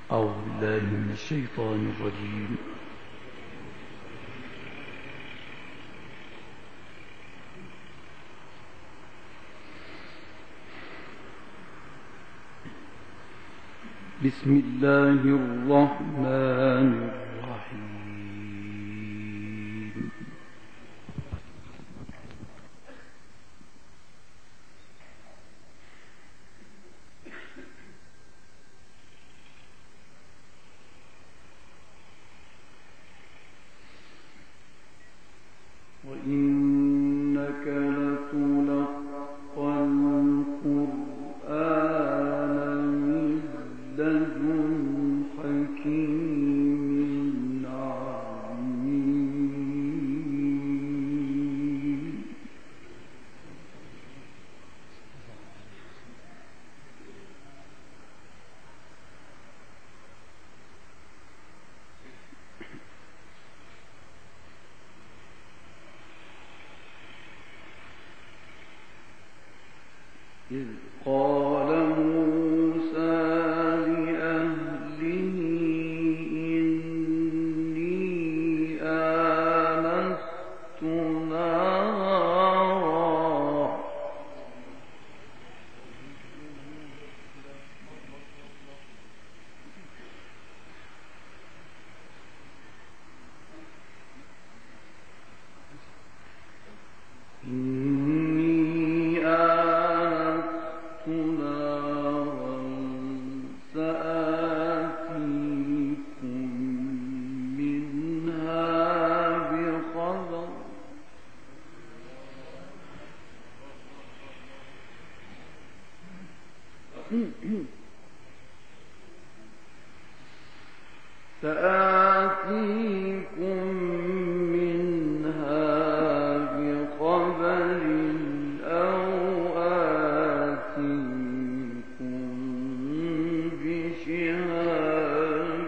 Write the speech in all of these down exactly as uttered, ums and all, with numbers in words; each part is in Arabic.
أعوذ بالله من الشيطان الرجيم. بسم الله الرحمن الرحيم. وإنك لتلقى القرآن من لدن حكيم عليم. إذ قال موسى لأهله إني آنست نارا إني آنست نارا سآتيكم منها بخبر سآتيكم منها بخبر أو آتيكم بشهاب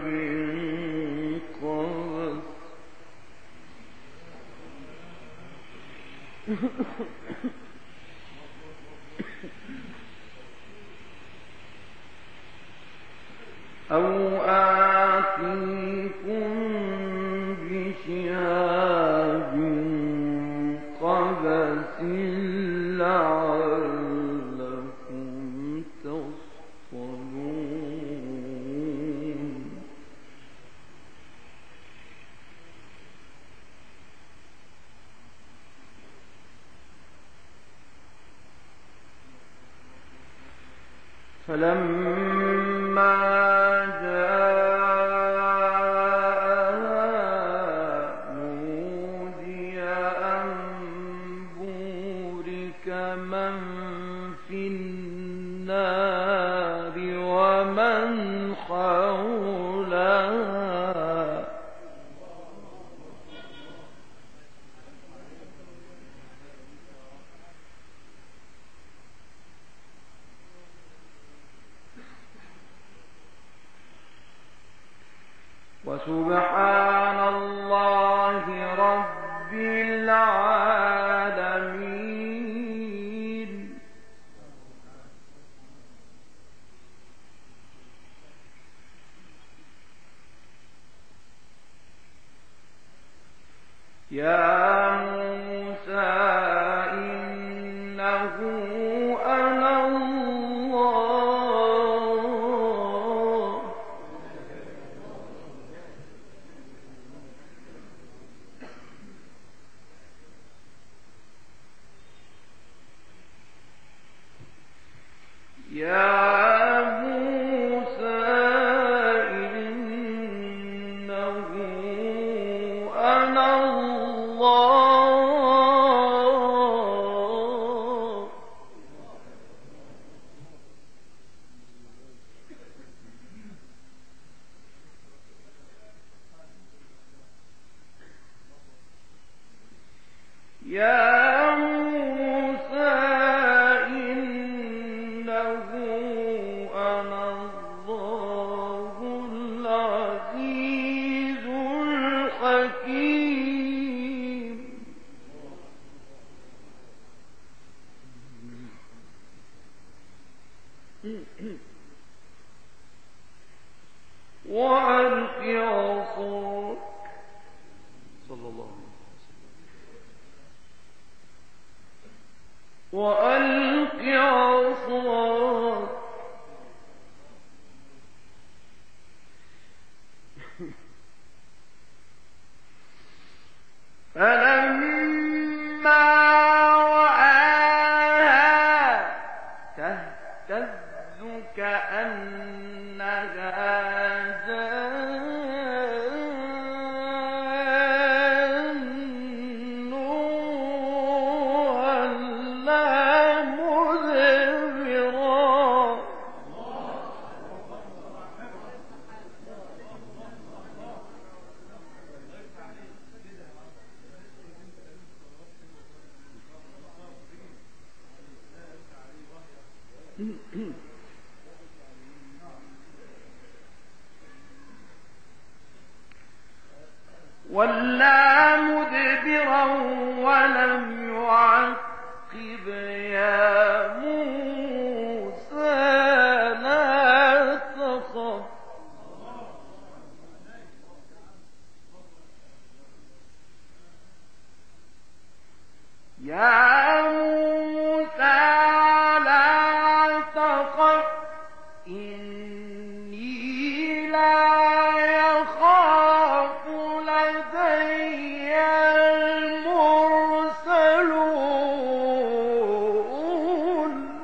قبس أو آتيكم بشهاب قبس لعلكم تصطلون. فلما جاء نودي أن بورك من في النار ومن حولها وسبحان الله رب العالمين. يا موسى إنه أنا الله يا موسى إنه أنا الله يا موسى إنه أنا الله العزيز الحكيم. وألق عصاك صلى الله عليه وسلم. وألق عصاك فلما رآها تهتز كأنها جان ولا مدبرا ولا مدبرا ولم يعقب يا موسى لا تخف يا موسى لا تخف إني لا يخاف لدي المرسلون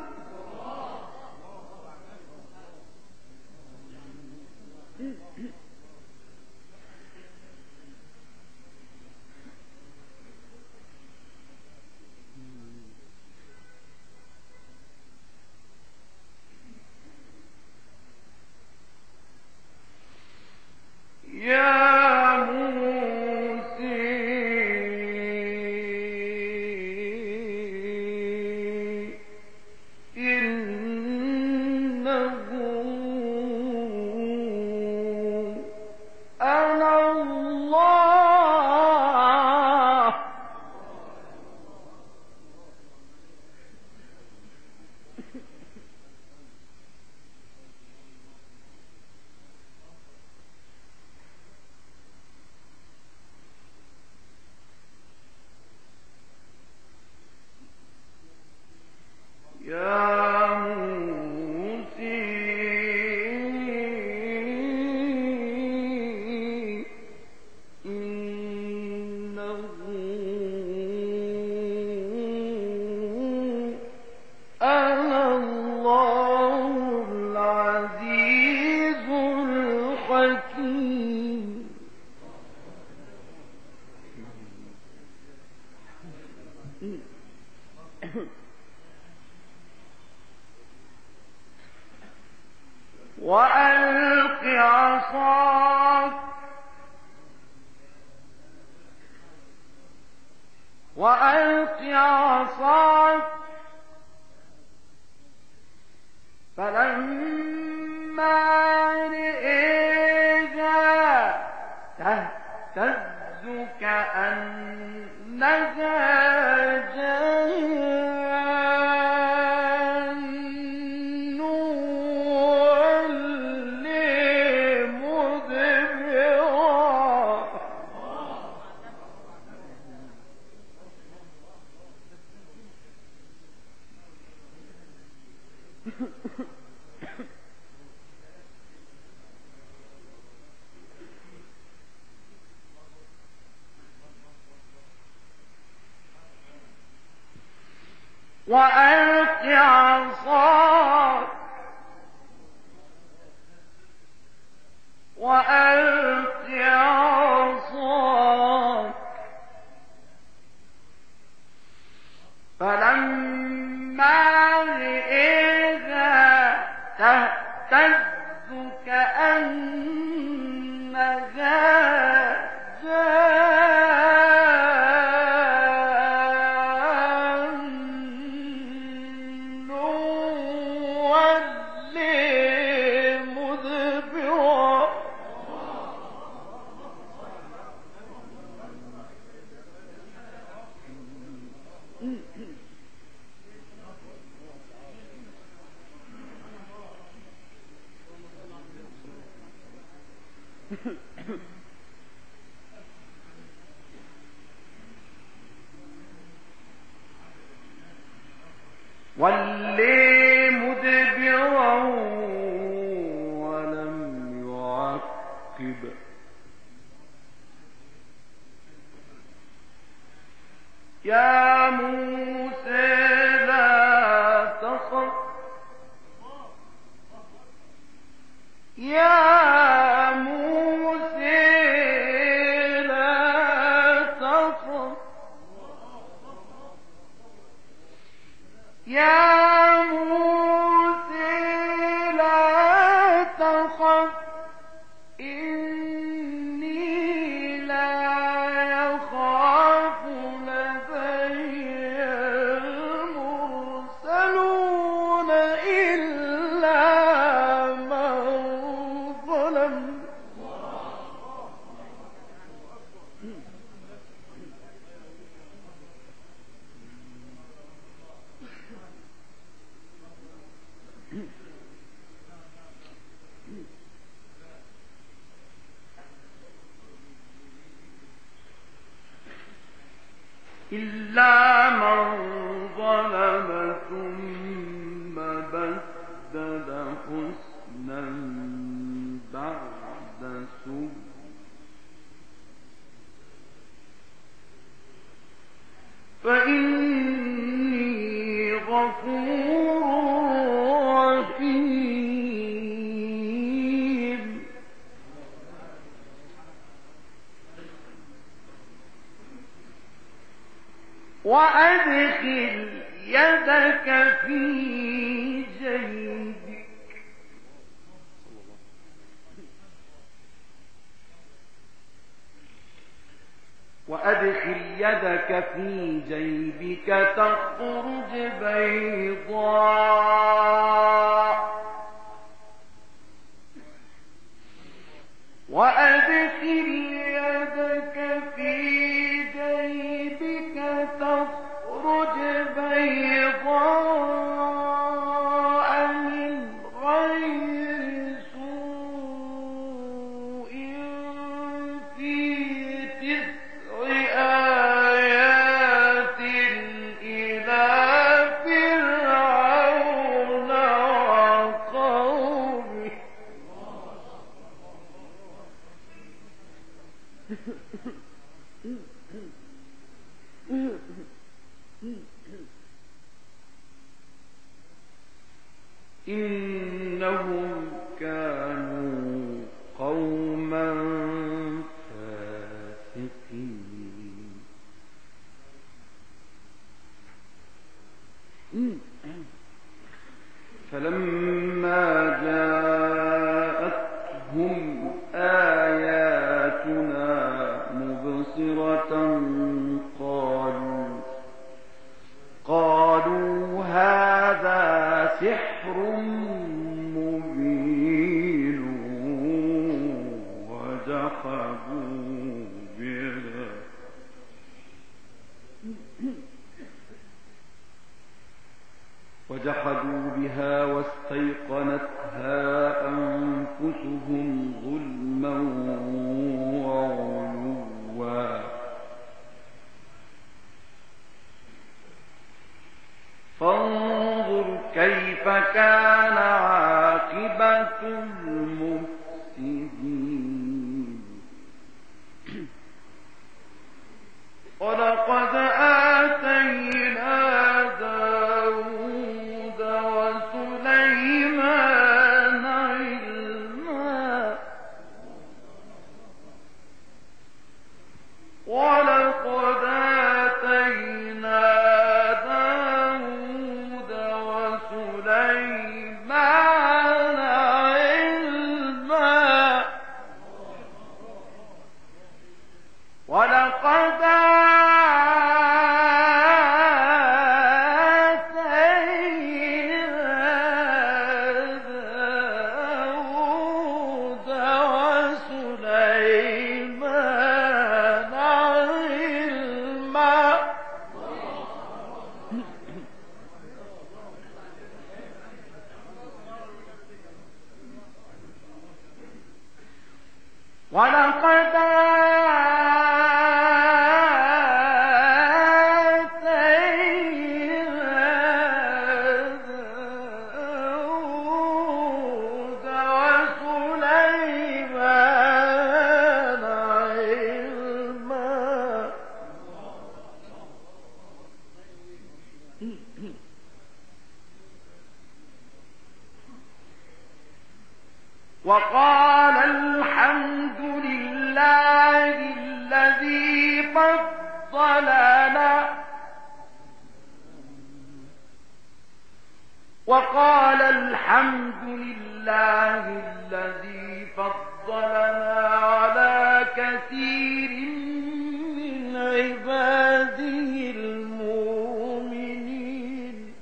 يا موسى إنه أنا الله يا موسى إنه أنا الله العزيز الحكيم وألق عصاك وألق عصاك فلما رئيها تهتز كأنها جان ولا مدبرا وألق عصاك وألق عصاك فلما رئيها تهتز كأنها جان ولا مدبرا ولي مدبرا ولم يعقب يا موسى لا تخف يا موسى لا تخف يا موسى لا تخف إني لا يخاف لدي المرسلون إلا من ظلم إلا من ظلم ثم بدل حسنا بعد سوء فإني غفور رحيم وأدخل يدك في جيبك وأدخل يدك في جيبك تخرج بيضاء وأدخل يدك في جيبك تخرج بيضاء من غير سوء في تسع آيات إلى فرعون وقومه إنهم كانوا قوما فاسقين فلما جاءتهم آياتنا مبصرة قالوا قالوا هذا سحر مبين وجحدوا بها وجحدوا بها واستيقنتها أنفسهم ظلما وعلوا فانظر كيف كان عاقبة المفسدين ولقد آتينا داود وسليمان علما ولقد آتينا داود وسليمان علما ولقد وقال الحمد لله الذي فضلنا وقال الحمد لله الذي فضلنا على كثير من عباده المؤمنين.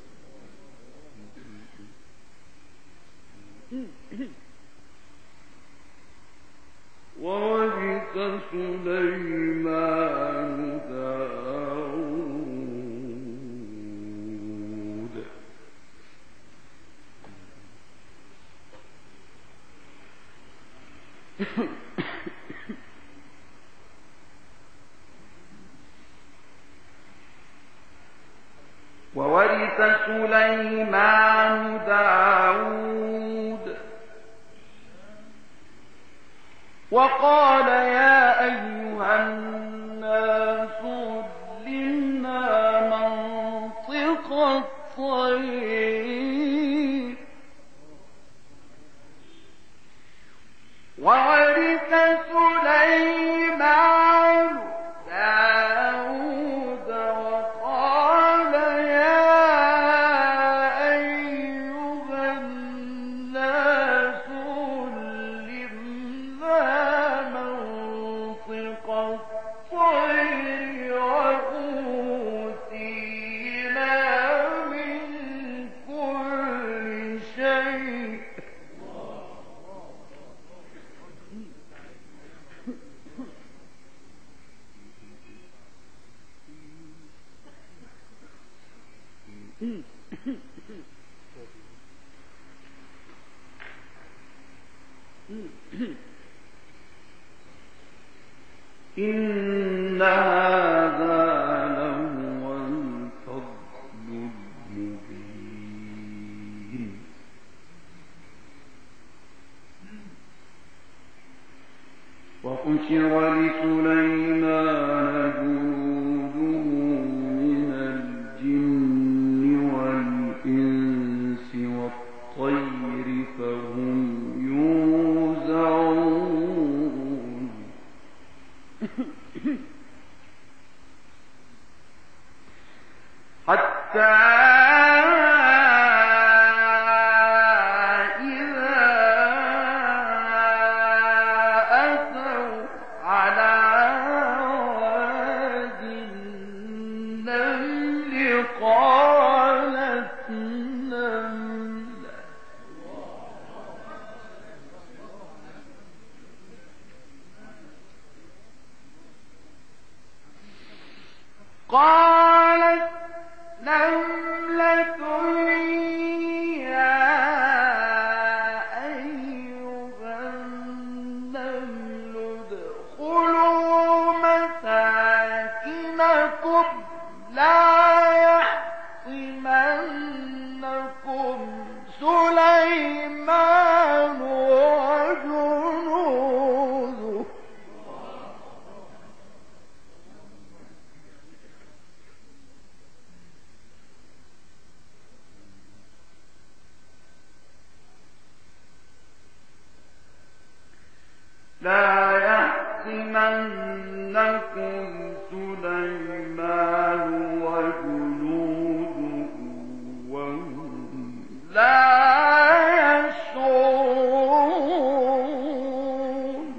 وورث سليمان داود وورث سليمان داود وقال يا أيها الناس علمنا منطق الطير. وورث سليمان داود وقال يا أيها الناس علمنا منطق الطير وأوتينا من كل شيء. إن هذا لهو الفضل المبين. وحشر لسليمان جنوده من الجن والإنس والطير فهم يوزعون. حتى إذا أتوا على واد النمل قالت نملة قالت نملة يا أيها النمل ادخلوا مساكنكم لا يحطمنكم سليمان وجنوده. لا يحطمنكم سليمان وجنوده وهم لا يشعرون.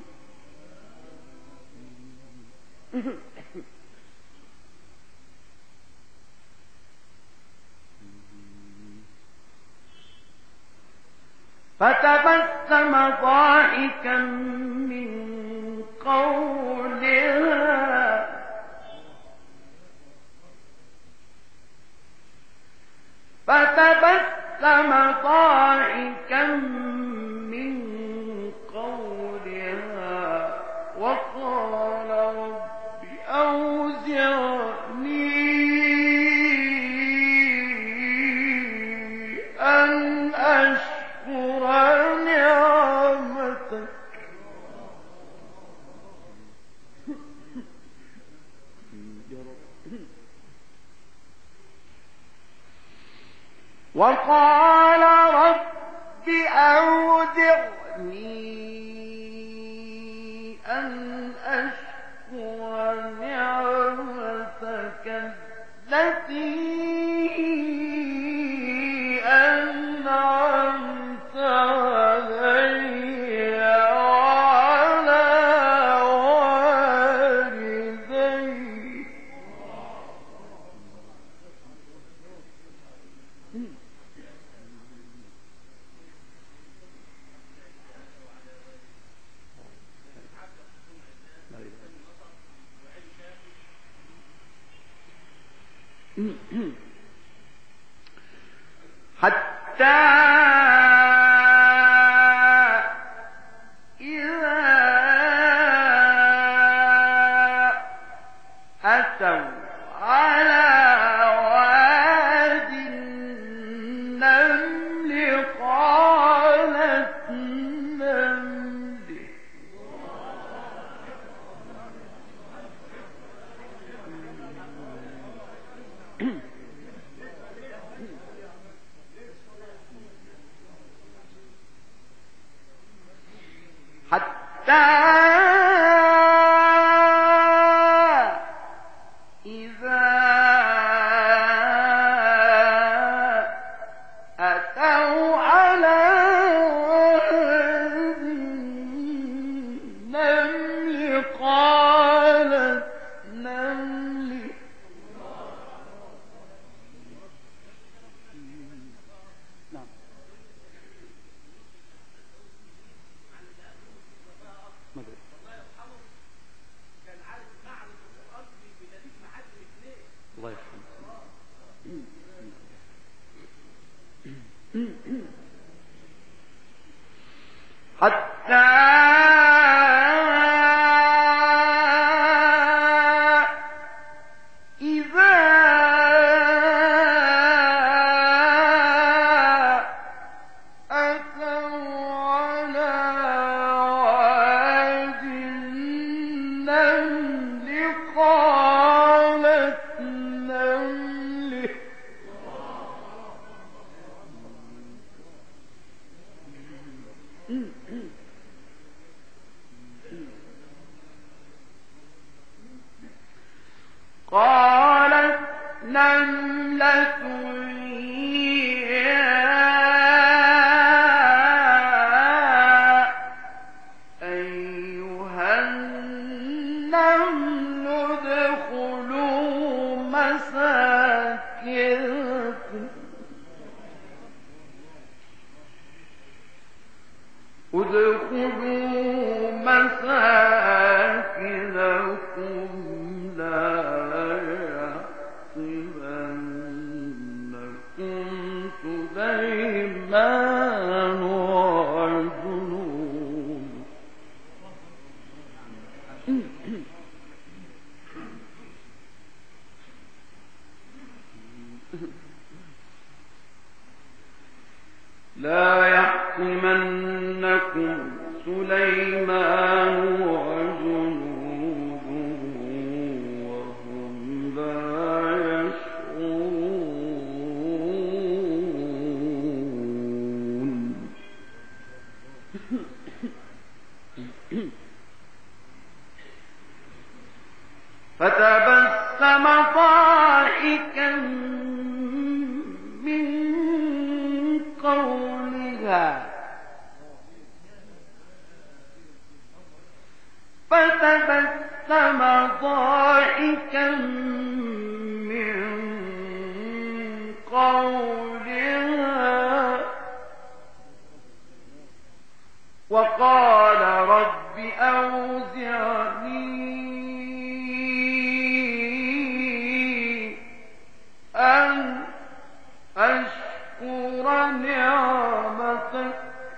فتبسم ضاحكا من قولها فتبسم ضاحكا من قولها وقال رب أوزعني أن أشكر نعمتك التي أنعمت علي وعلى والدي. حتى إذا أتوا على واد النمل قالت نمل حتى إذا أتوا على واد النمل قالت نمل نعم الله يرحمه. حتى إذا أتوا على واد النمل قالت نمل قالت نملة يا أيها النمل ادخلوا مساكنكم ادخلوا مساكنكم لا يحطمنكم سليمان وجنود. لا يحطمنكم سليمان وجنوده وهم لا يشعرون. فتبسم ضاحكا من قولها فتبسم ضاحكا من قولها وقال رب أوزعني أن أشكر نعمتك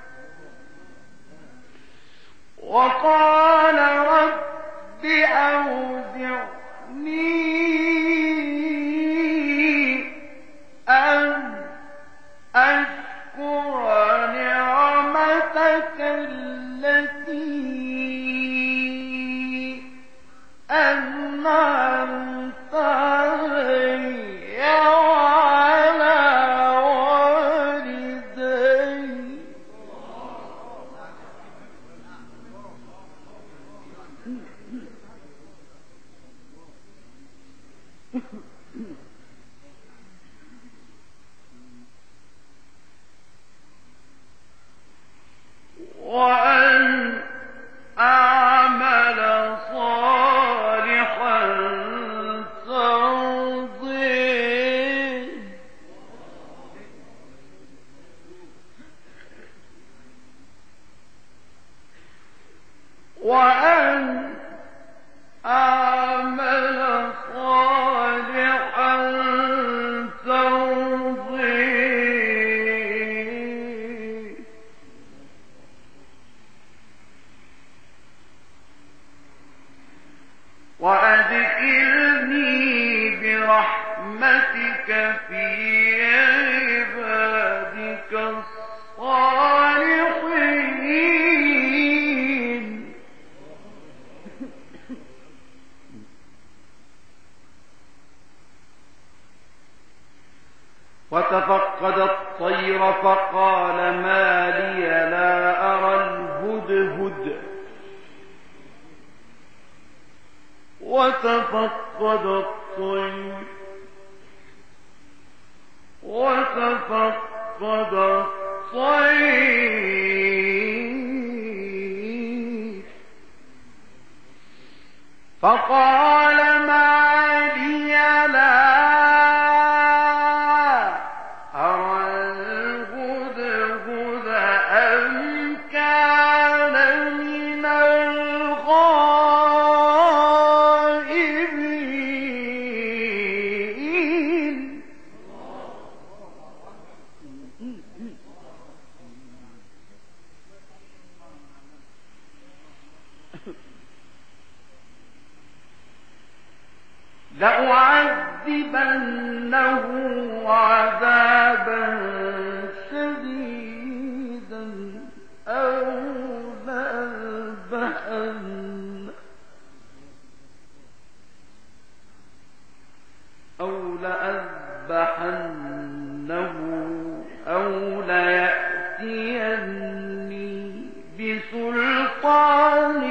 وقال رب أوزعني أن أشكر نعمتك التي أنعمت علي وعلى أعمل صالحا ترضيه وأن أعمل صالحا ترضيه وأدخلني برحمتك في عبادك الصالحين. وتفقد الطير فقال ما لي لا أرى الهدهد وتفقد الطير وتفقد الطير فقال ما لي لا لأعذبنه عذابا شديدا أو لأذبحن أو لأذبحنه أو ليأتيني بسلطان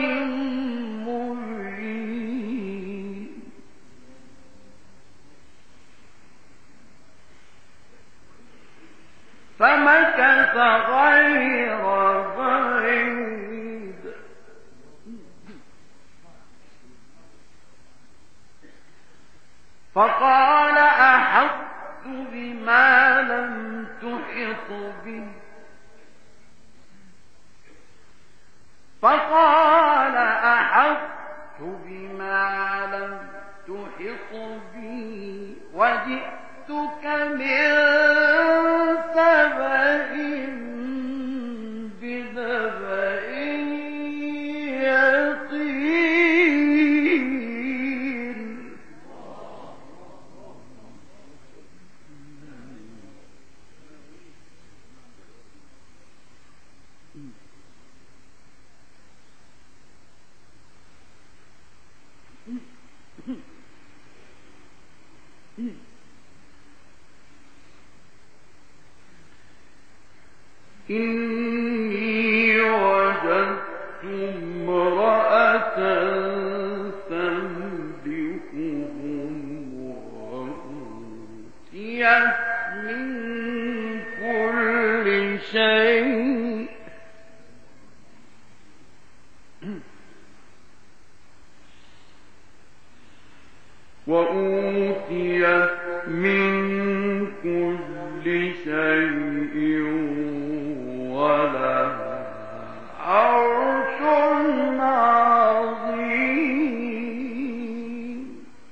فمكث غير بعيد فقال أحطت بما لم تحط به فقال أحطت بما لم تحط به وجئتك من سبأ بنبأ يقين إني وجدت امرأة تملكهم وأوتيت من كل شيء وأوتيت من كل شيء ولها عرش عظيم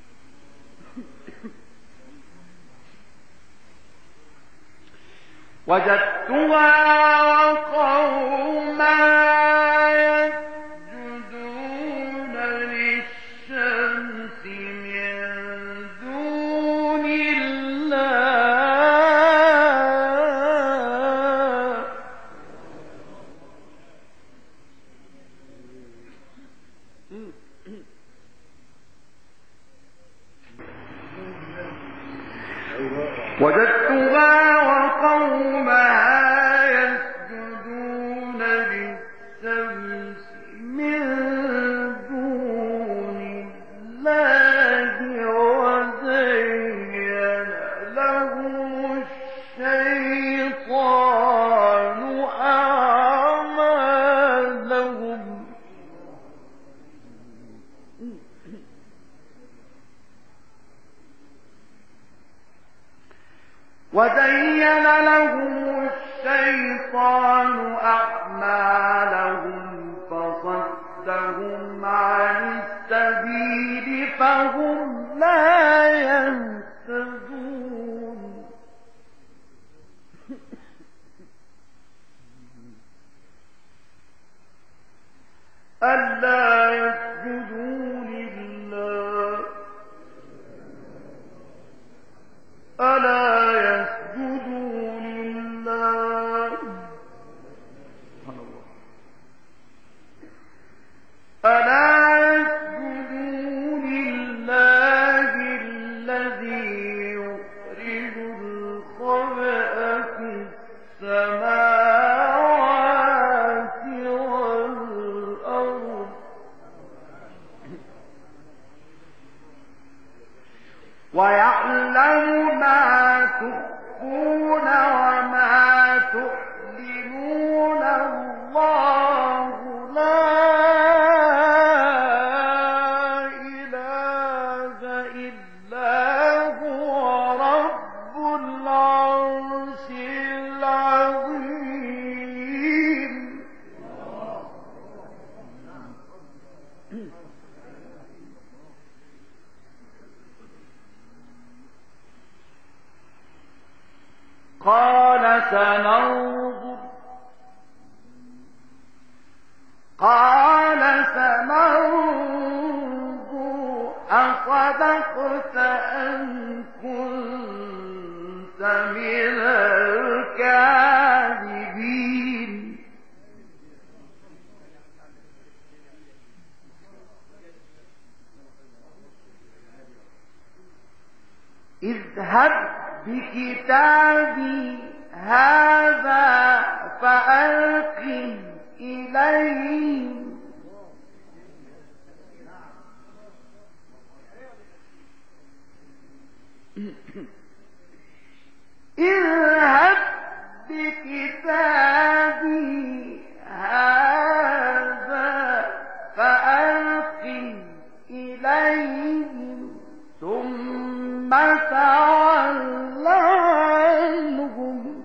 وجدتها وقومها يسجدون للشمس من دون الله وجدتها وقومها يسجدون للشمس من دون الله وزين لهم الشيطان أعمالهم وزين لهم الشيطان أعمالهم فصدهم عن السبيل فهم لا يهتدون ألا يسجدوا لله ألا يسجدوا لله ألا يسجدوا لله الذي يخرج الخبأ في السماوات والأرض ويعلم ما تخفون وما تعلنون الله لا إله إلا هو رب العرش العظيم قال سننظر قال سننظر أصدقت أم كنت من الكاذبين اذهب بكتابي هذا فألقه إليهم اذهب بكتابي هذا فألقه إليهم ثم تول عنهم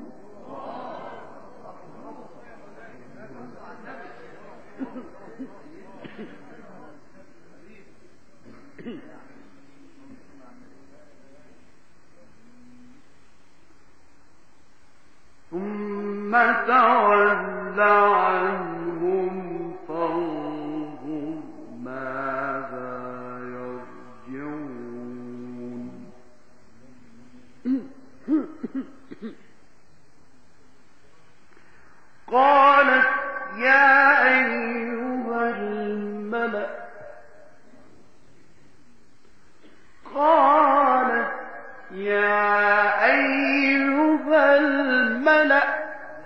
ثم تول عنهم فانظر ماذا يرجعون قالت يا أيها الملأ قالت يا أيها الملأ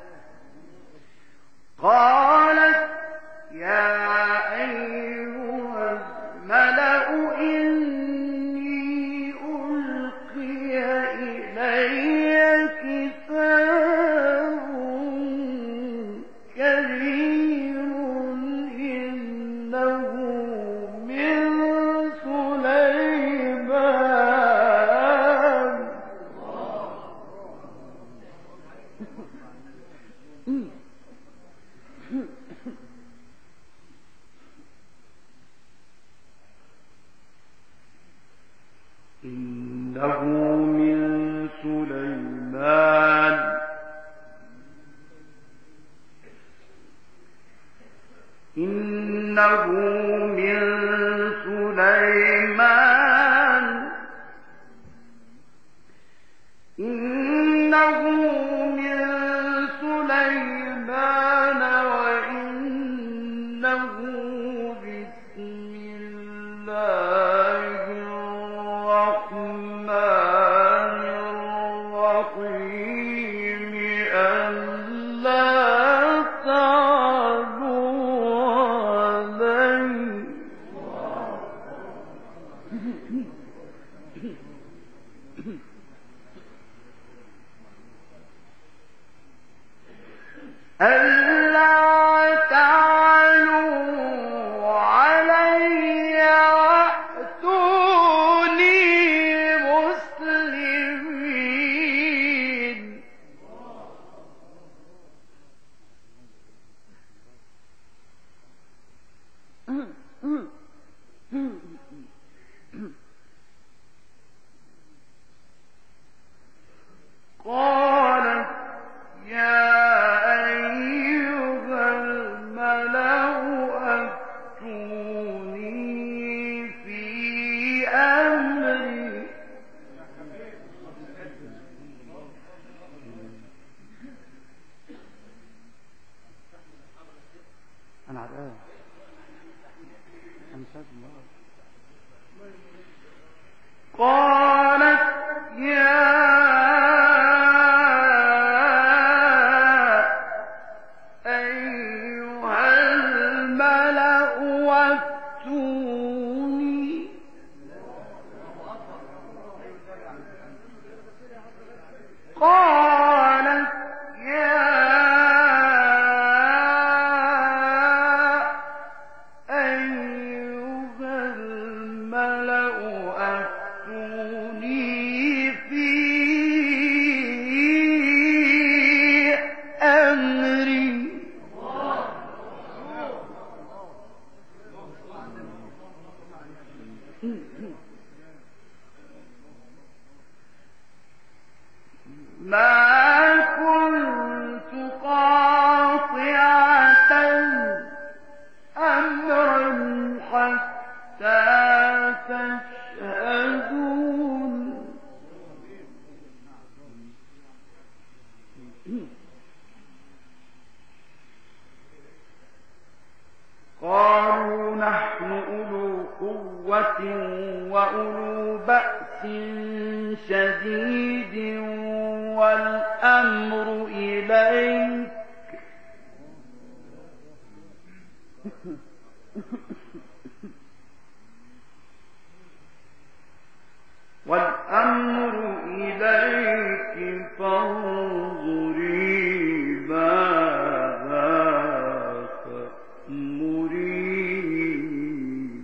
قالت يا أيها الملأ إني ألقي إلي كتاب كريم إنه من سليمان إنه من سليمان إنه من سليمان إنه من سليمان وإنه بسم الله الرحمن الرحيم ألا تعلوا علي ألا تعلوا علي قالت يا أيها الملأ وافتوني قالت يا أيها الملأ أفتوني في أمري ما كنت قاطعة أمرا حتى تشهدون قالوا نحن أولو قوة وأولو بأس شديد والأمر إليك والأمر إليك فانظري ماذا تأمرين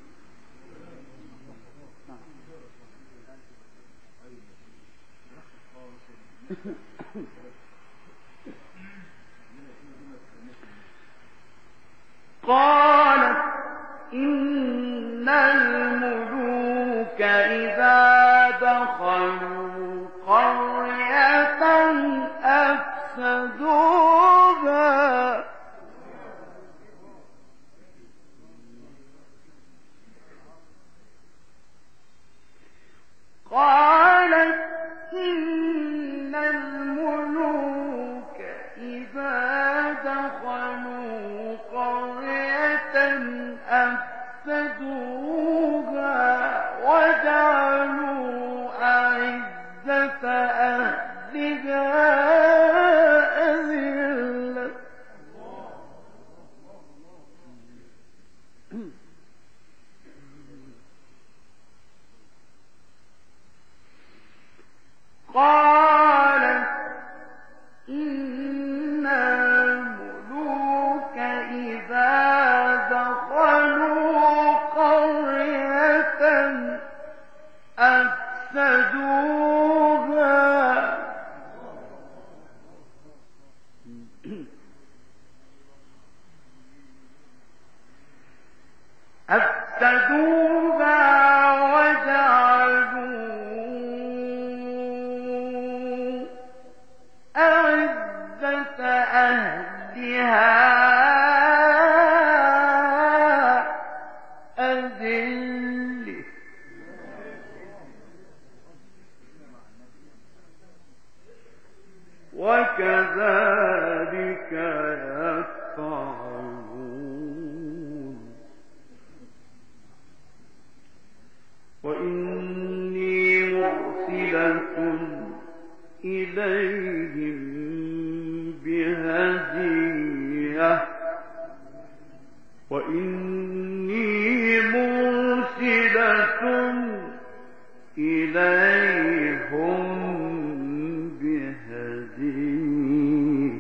قالت إن الملوك إذا دخلوا قرية أفسدوها قالت إن الملوك إذا دخلوا قرية أفسدوها وجعلوا أعزة أهلها أذلة قالت إن الملوك إذا دخلوا قرية أفسدوها أفسدوها وجعلوا أعزة أهلها أذلة وكذلك يفعلون وإني مرسلة إليهم بهدية وإني مرسلة إليهم بهدية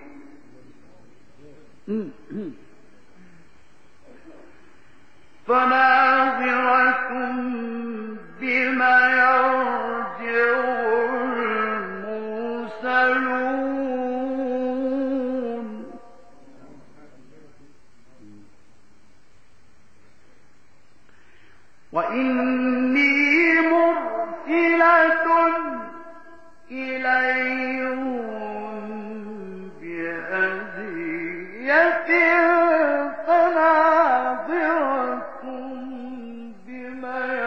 فناظرة بما يرجع المرسلون وإني مرسلة إليهم بهدية فناظرة بما